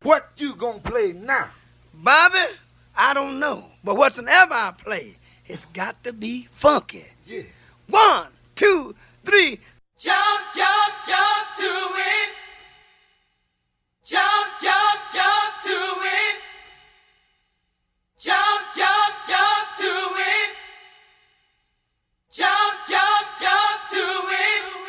What you gonna play now? Bobby, I don't know. But whatsoever I play, it's got to be funky. Yeah. 1, 2, 3. Jump, jump, jump to it. Jump, jump, jump to it. Jump, jump, jump to it. Jump, jump, jump to it.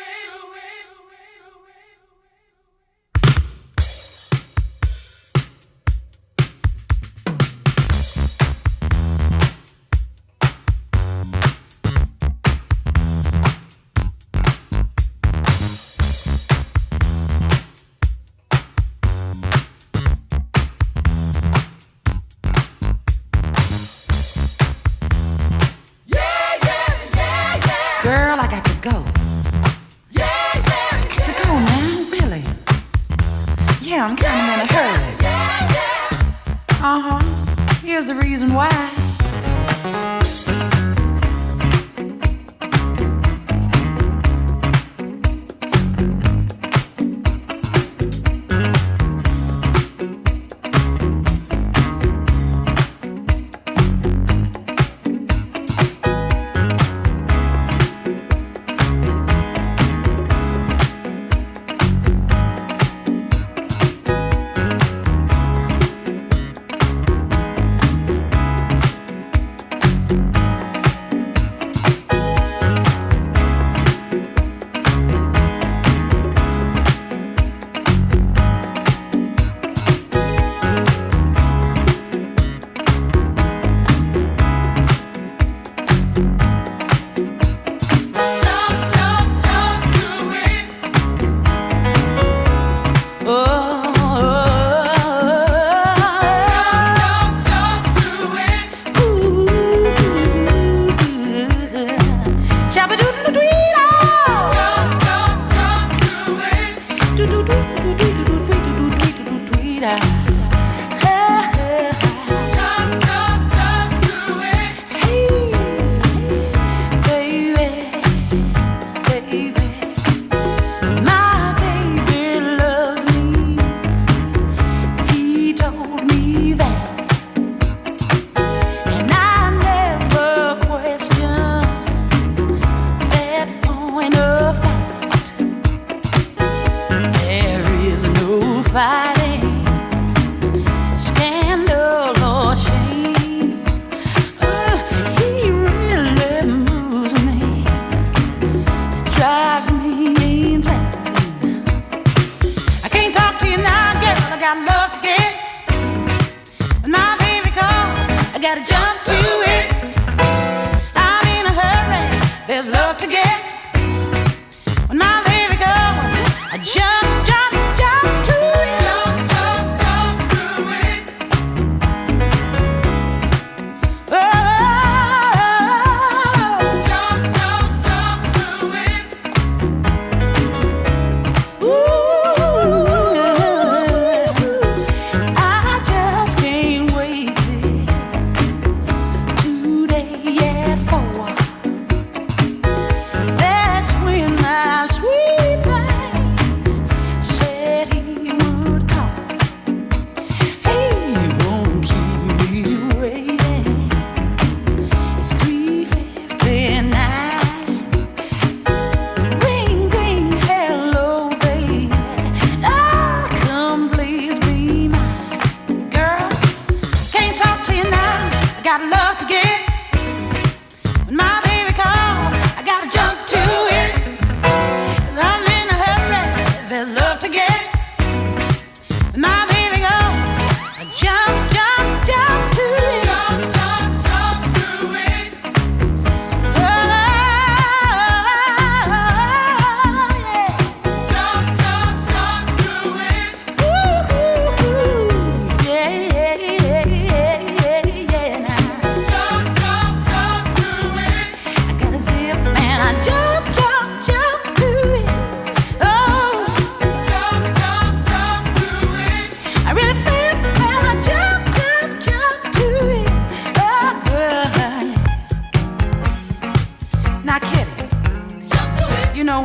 Girl, I got to go. Got to go now, really. Yeah, I'm kind of in a hurry. Here's the reason why.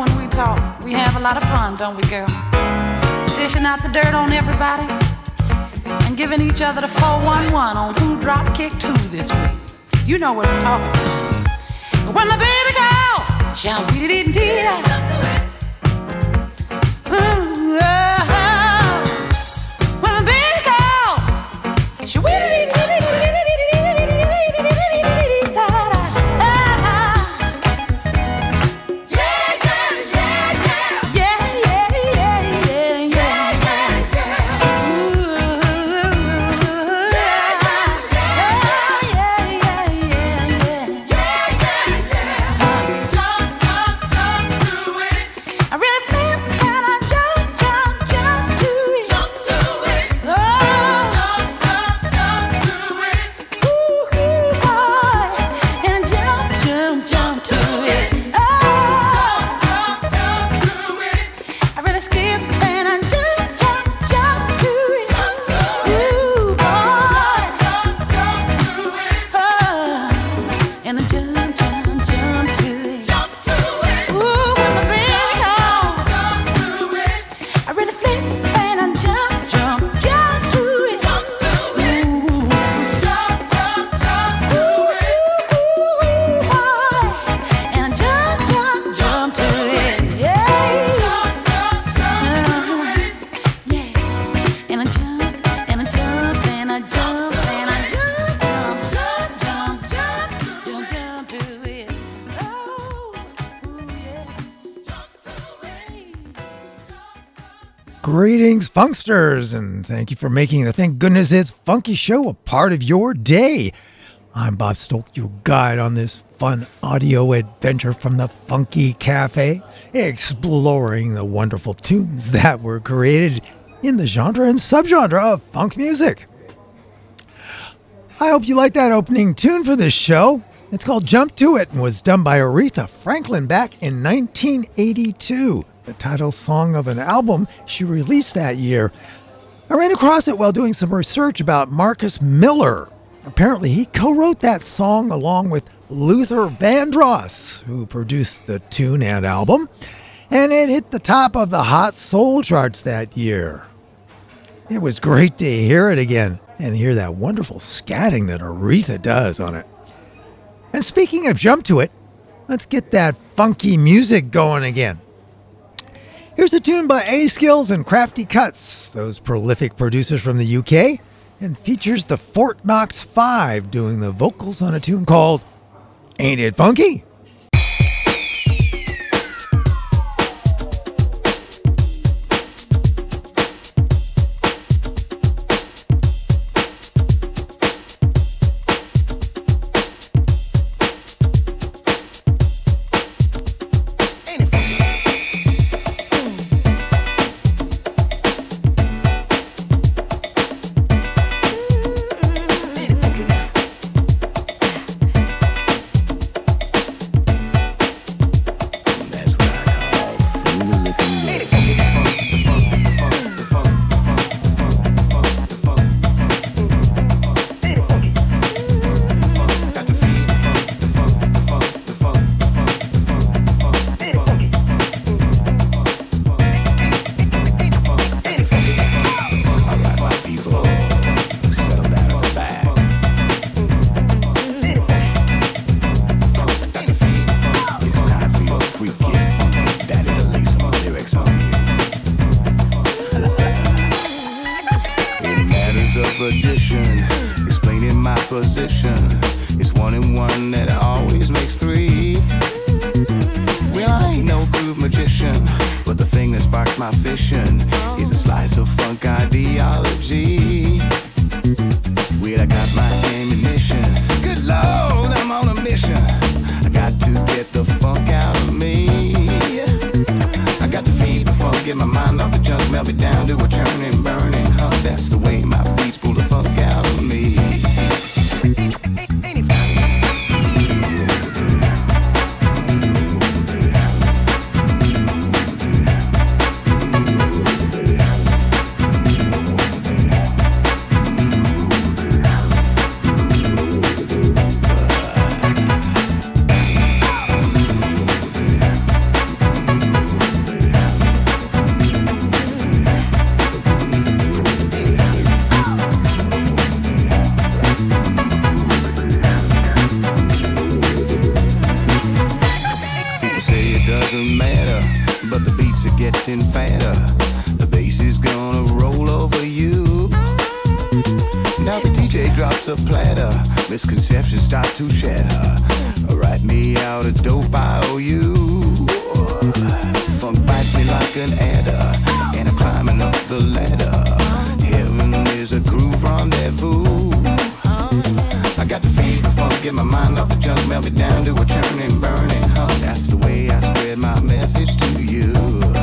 Don't we, girl? Dishing out the dirt on everybody. and giving each other the 411 on who drop kick two this week. You know what I'm talking about. When the baby calls, jump dee dee dee dee. When the baby calls, she dee dee dee dee dee dee dee dee dee dee dee da da. Greetings, funksters, and thank you for making the Thank Goodness It's Funky Show a part of your day. I'm Bob Stoke, your guide on this fun audio adventure from the Funky Cafe, exploring the wonderful tunes that were created in the genre and subgenre of funk music. I hope you like that opening tune for this show. It's called Jump to It and was done by Aretha Franklin back in 1982. The title song of an album she released that year. I ran across it while doing some research about Marcus Miller. Apparently, he co-wrote that song along with Luther Vandross, who produced the tune and album, and it hit the top of the Hot Soul charts that year. It was great to hear it again and hear that wonderful scatting that Aretha does on it. And speaking of Jump to It, let's get that funky music going again. Here's a tune by A-Skills and Crafty Cuts, those prolific producers from the UK, and features the Fort Knox 5 doing the vocals on a tune called Ain't It Funky? drops a platter. Misconceptions start to shatter. Write me out a dope IOU. Funk bites me like an adder, and I'm climbing up the ladder. Heaven is a groove rendezvous. I got the feed the funk, get my mind off the junk, melt me down to a churning, burning hum. That's the way I spread my message to you.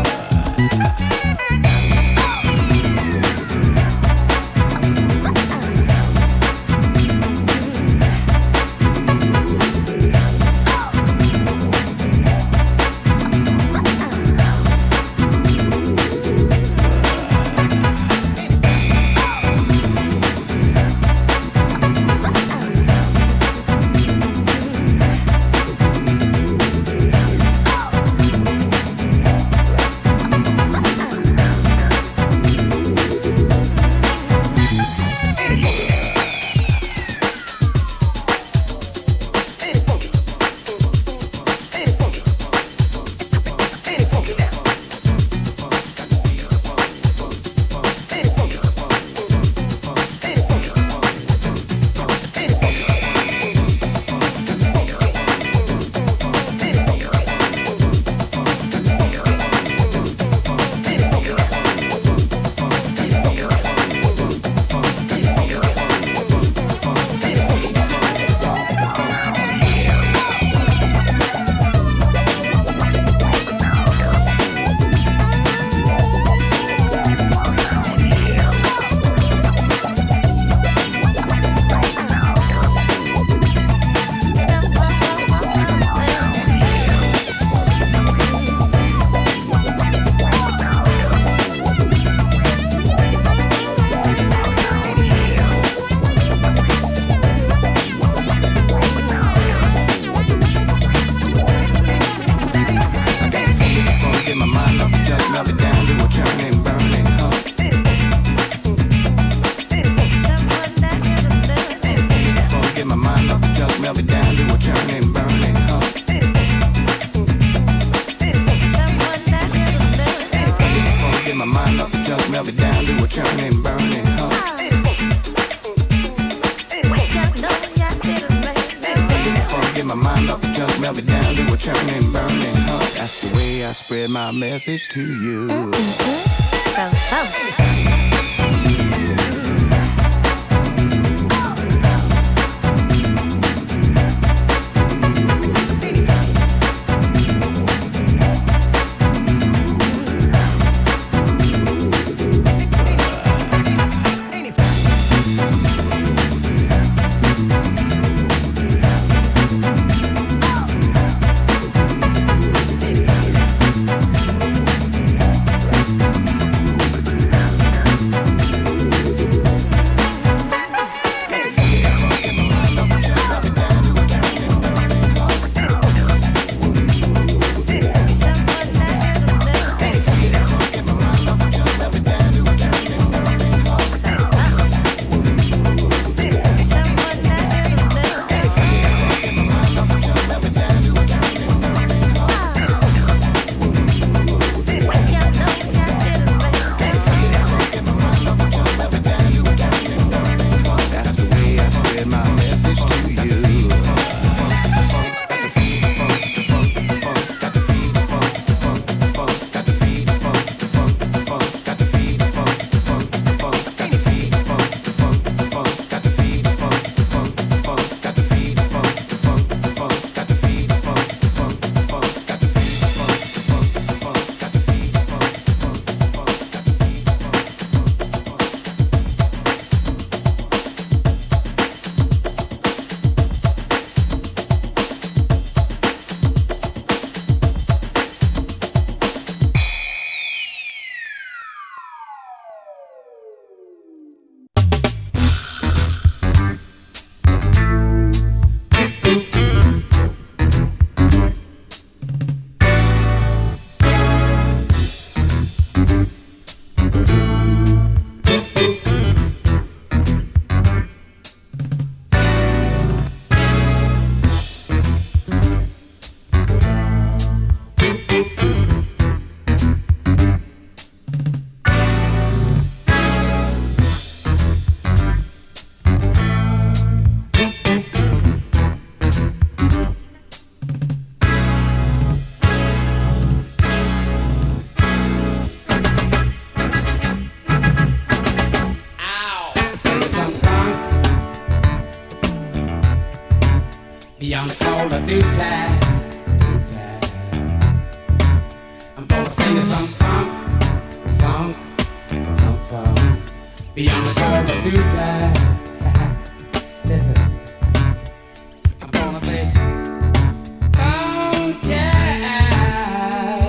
My message to you. beyond the call of duty. I'm gonna sing you some funk, funk, funk, funk, beyond the call of duty. Listen, I'm gonna say funk, yeah.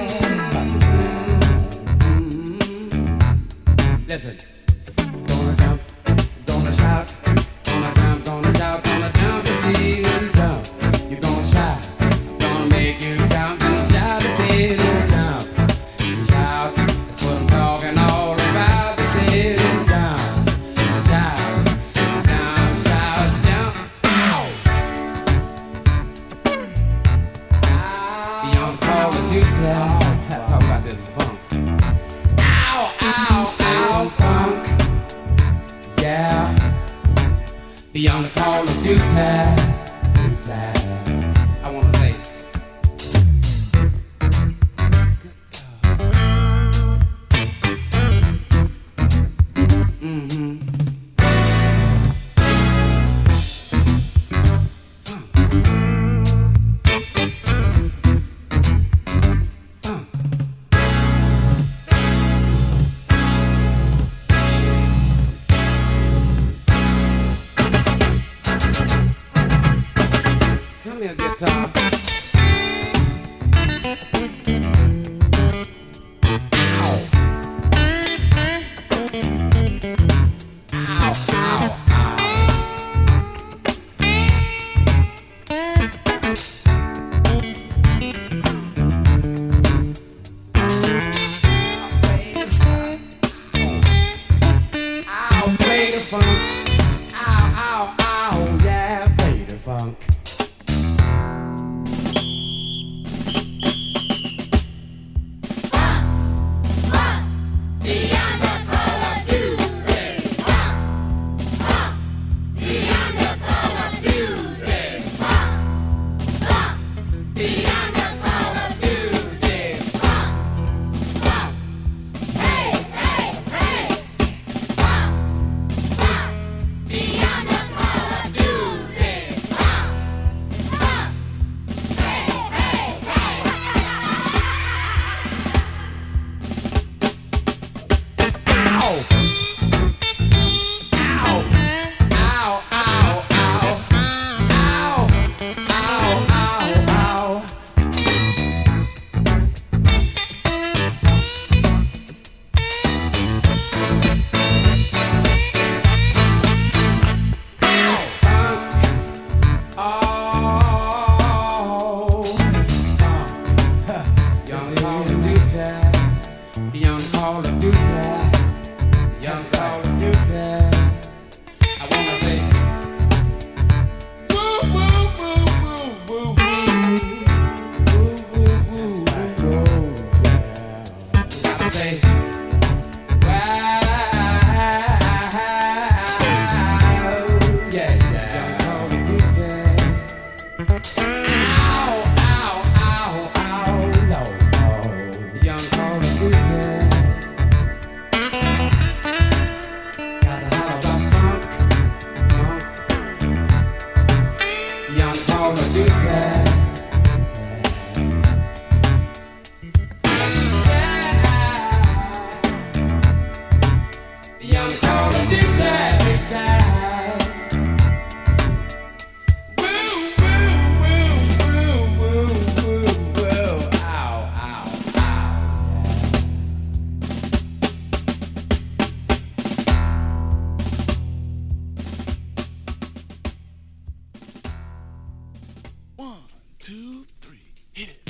Listen, gonna jump, gonna shout, gonna jump, gonna shout, gonna jump to see you jump. You're gonna shout, I'm gonna make you jump, gonna shout to see you jump. Shout, that's what I'm talking all about. To see you jump, shout, jump, shout, jump. Ow! Beyond the call of duty, talk about this funk. Ow, ow, ow, funk. Yeah, beyond the call of duty. I wanna say, come here, guitar. Ow. Ow, ow, ow. Play the funk. Ow, play the funk. Ow, ow, ow, yeah, play the funk. Beyond Call of Duty, young Call of Duty. I wanna say, woo woo woo woo woo woo woo woo woo. Gotta say, wow, yeah yeah. Young Call of Duty. Ow ow ow ow no no. Young Call of Duty. Gotta holler about funk, funk. Young Call of Duty. Young Call of Duty. Woo woo woo woo woo woo woo. Ow ow ow. One, two, three, hit it.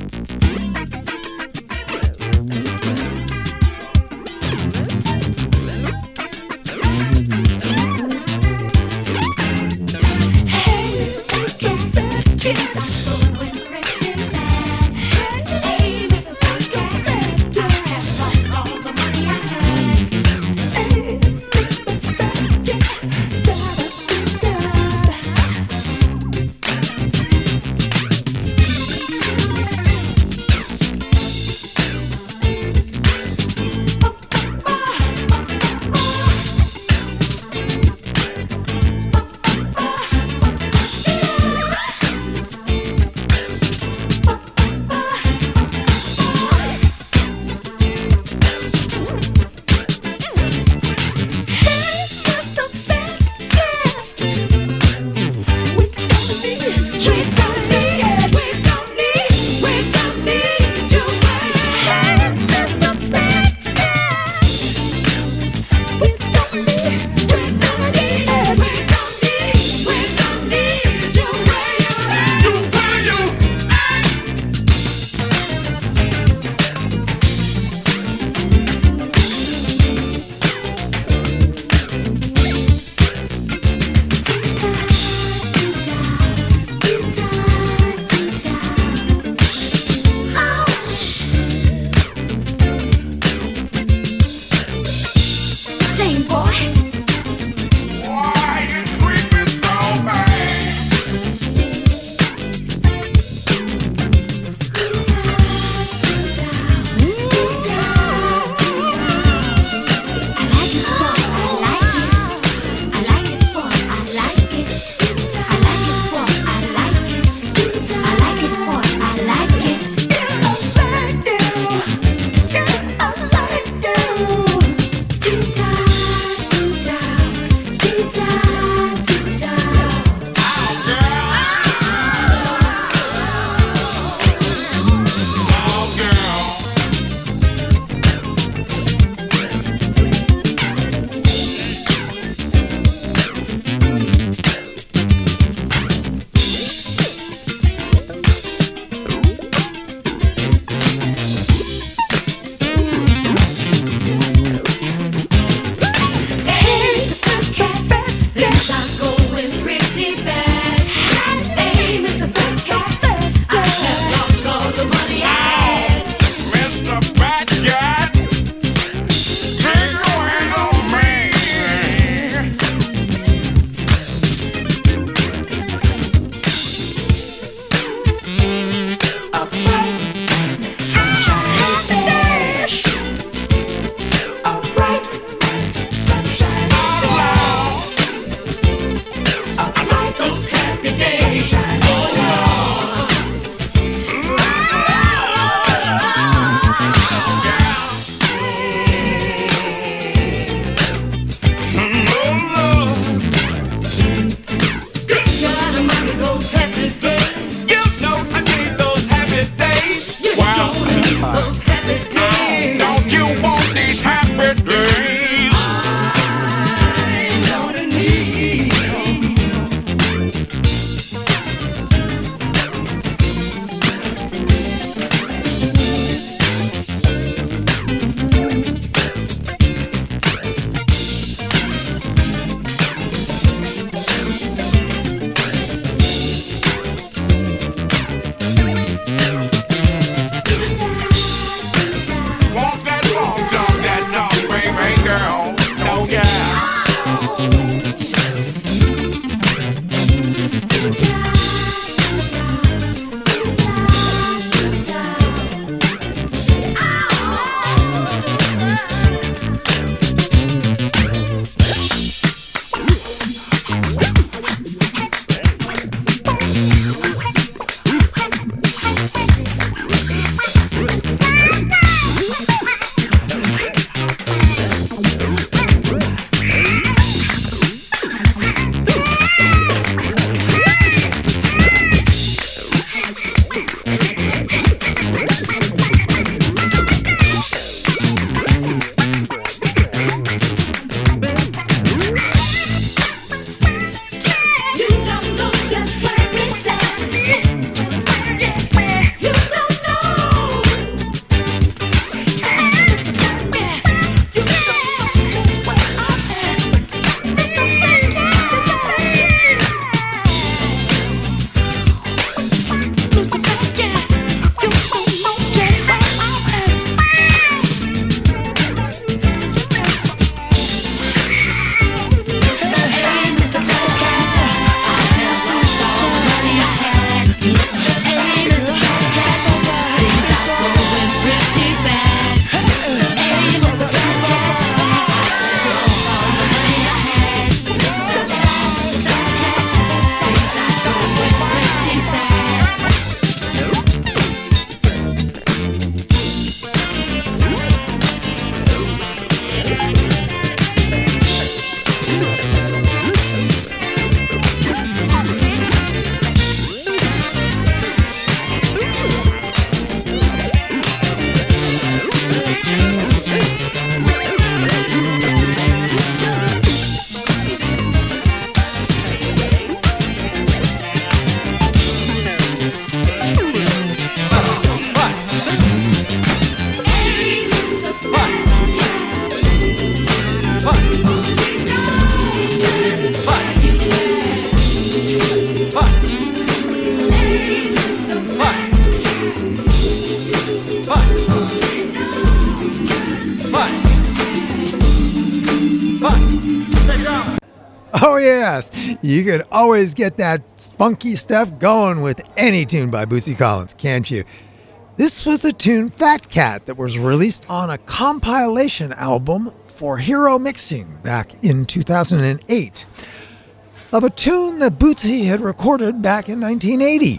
Oh, yes. You could always get that funky stuff going with any tune by Bootsy Collins, can't you? This was the tune Fat Cat that was released on a compilation album for Hero Mixing back in 2008 of a tune that Bootsy had recorded back in 1980.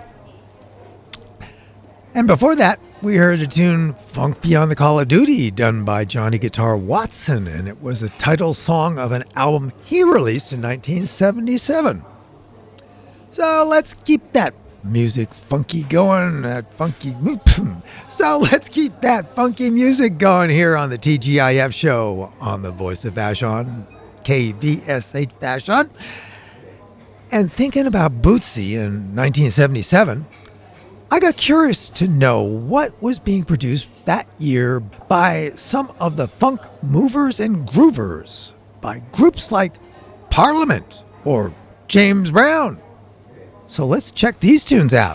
And before that, we heard a tune, Funk Beyond the Call of Duty, done by Johnny Guitar Watson, and it was the title song of an album he released in 1977. So let's keep that music funky going, So let's keep that funky music going here on the TGIF show on the Voice of Vashon, KVSH Vashon. And thinking about Bootsy in 1977, I got curious to know what was being produced that year by some of the funk movers and groovers, by groups like Parliament or James Brown. So let's check these tunes out.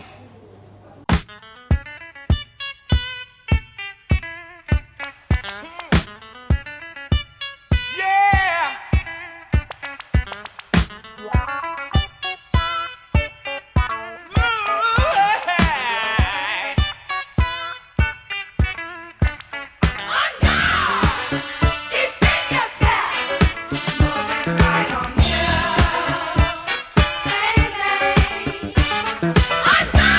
I'm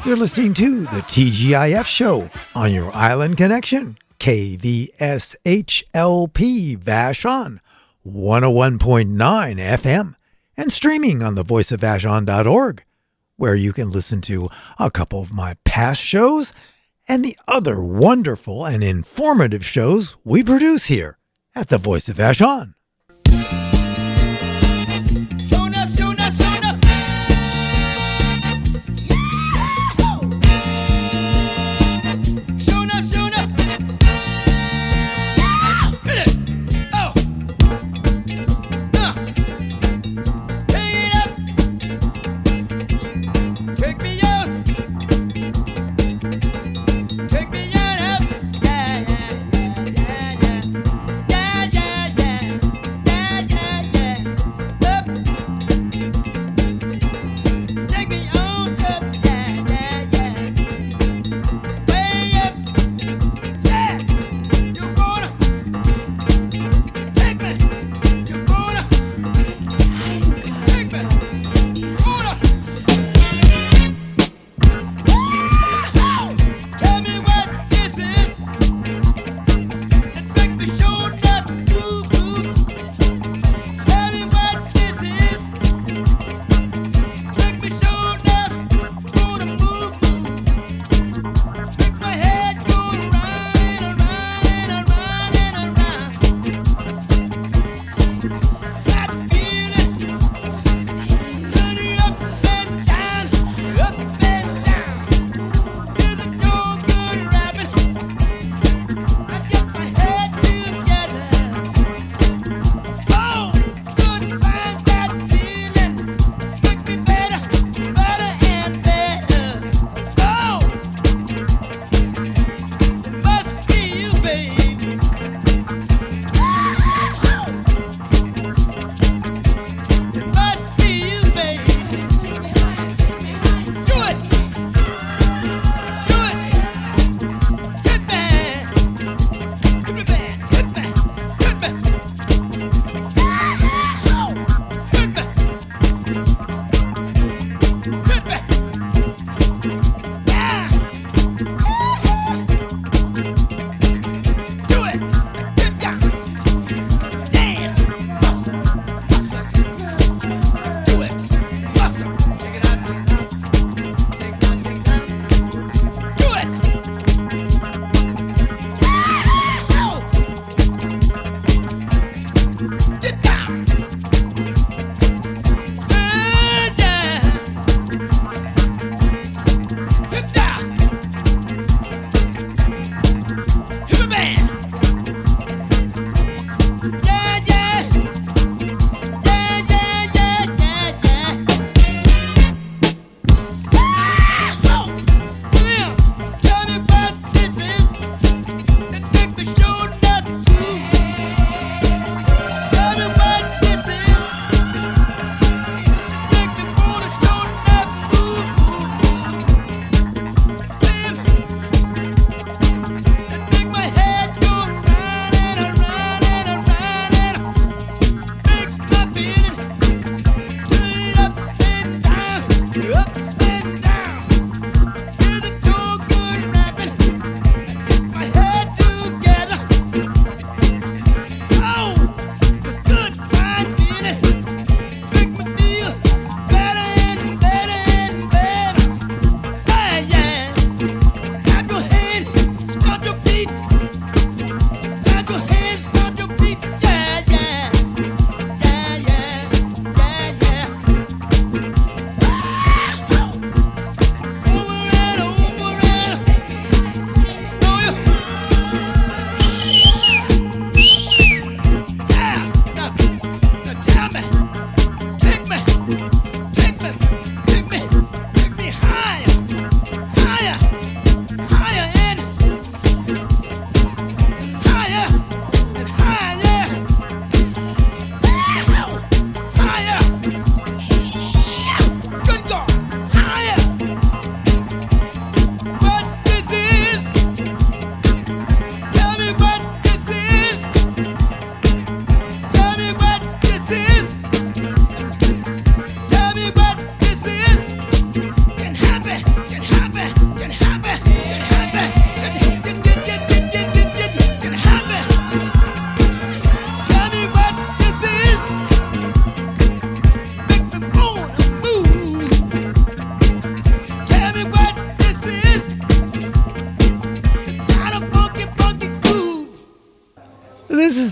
You're listening to the TGIF show on your Island Connection, KVSHLP Vashon, 101.9 FM, and streaming on the voiceofvashon.org, where you can listen to a couple of my past shows and the other wonderful and informative shows we produce here at the Voice of Vashon.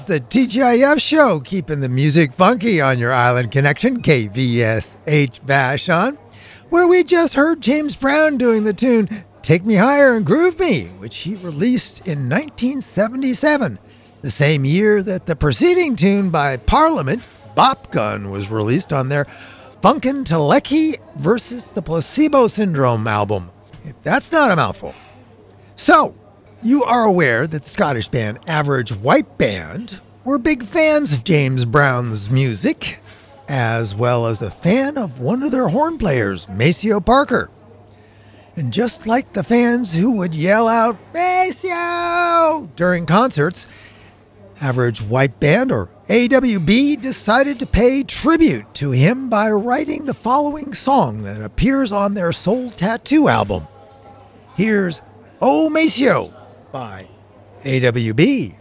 is the TGIF show, keeping the music funky on your island connection, KVSH Vashon, where we just heard James Brown doing the tune Take Me Higher and Groove Me, which he released in 1977, the same year that the preceding tune by Parliament, Bop Gun, was released on their Funkin' Teleki versus the Placebo Syndrome album, if that's not a mouthful. So, you are aware that the Scottish band Average White Band were big fans of James Brown's music, as well as a fan of one of their horn players, Maceo Parker. And just like the fans who would yell out, Maceo, during concerts, Average White Band, or AWB, decided to pay tribute to him by writing the following song that appears on their Soul Tattoo album. Here's Oh Maceo by AWB.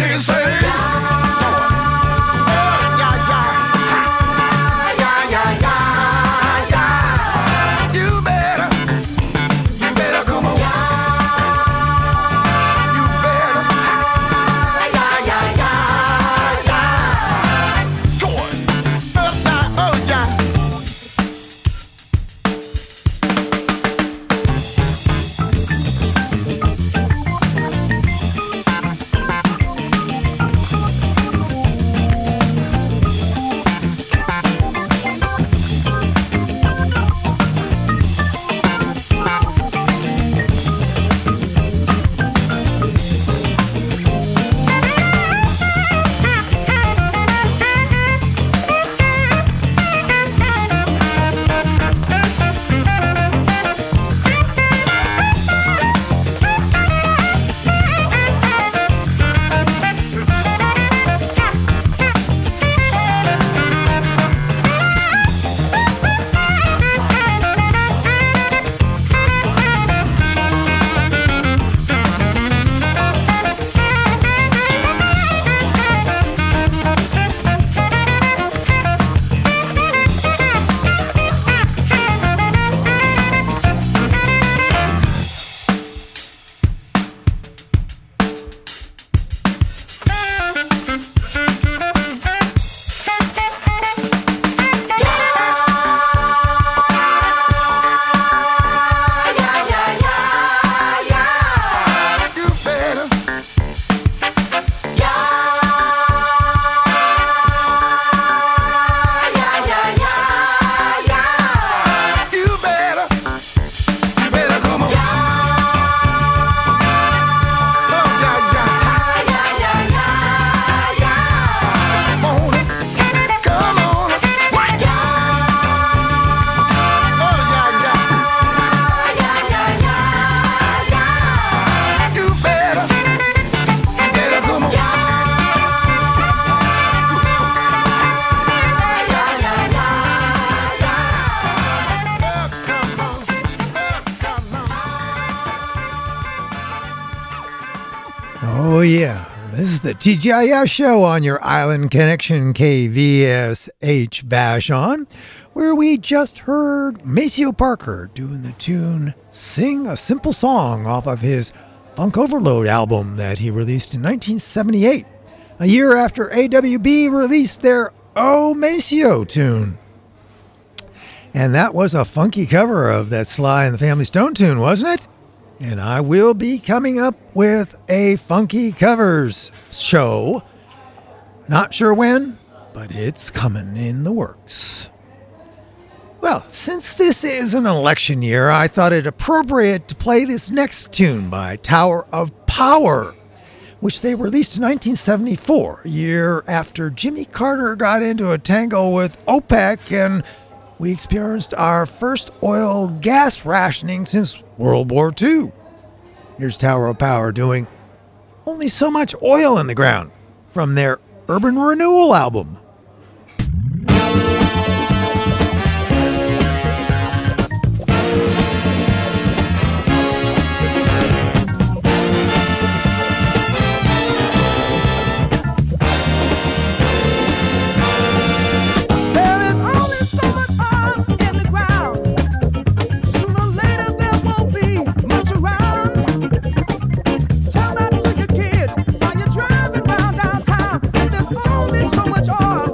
me say. Oh, yeah. This is the TGIF show on your Island Connection KVSH Vashon, where we just heard Maceo Parker doing the tune Sing a Simple Song off of his Funk Overload album that he released in 1978, a year after AWB released their Oh Maceo tune. And that was a funky cover of that Sly and the Family Stone tune, wasn't it? And I will be coming up with a funky covers show. Not sure when, but it's coming in the works. Well, since this is an election year, I thought it appropriate to play this next tune by Tower of Power, which they released in 1974, a year after Jimmy Carter got into a tango with OPEC and we experienced our first oil gas rationing since World War II. Here's Tower of Power doing Only So Much Oil in the Ground from their Urban Renewal album. Tell that to your kids while you're driving round downtown. And there's only so much oil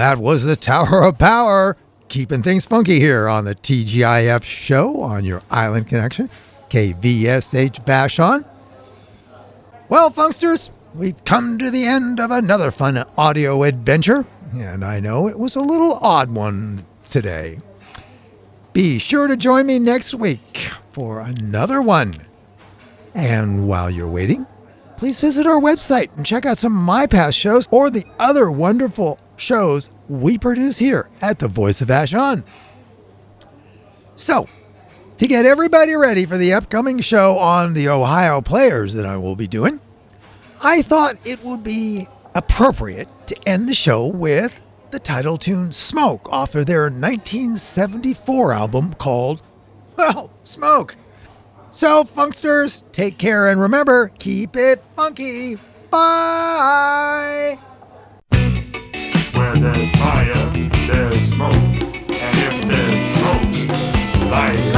that was the Tower of Power, keeping things funky here on the TGIF show on your Island Connection, KVSH Vashon. Well, funksters, we've come to the end of another fun audio adventure, and I know it was a little odd one today. Be sure to join me next week for another one. And while you're waiting, please visit our website and check out some of my past shows or the other wonderful shows we produce here at the Voice of Vashon. So, to get everybody ready for the upcoming show on the Ohio Players that I will be doing, I thought it would be appropriate to end the show with the title tune Smoke off of their 1974 album called, well, Smoke. So, funksters, take care and remember, keep it funky. Bye! Where there's fire, there's smoke. And if there's smoke, light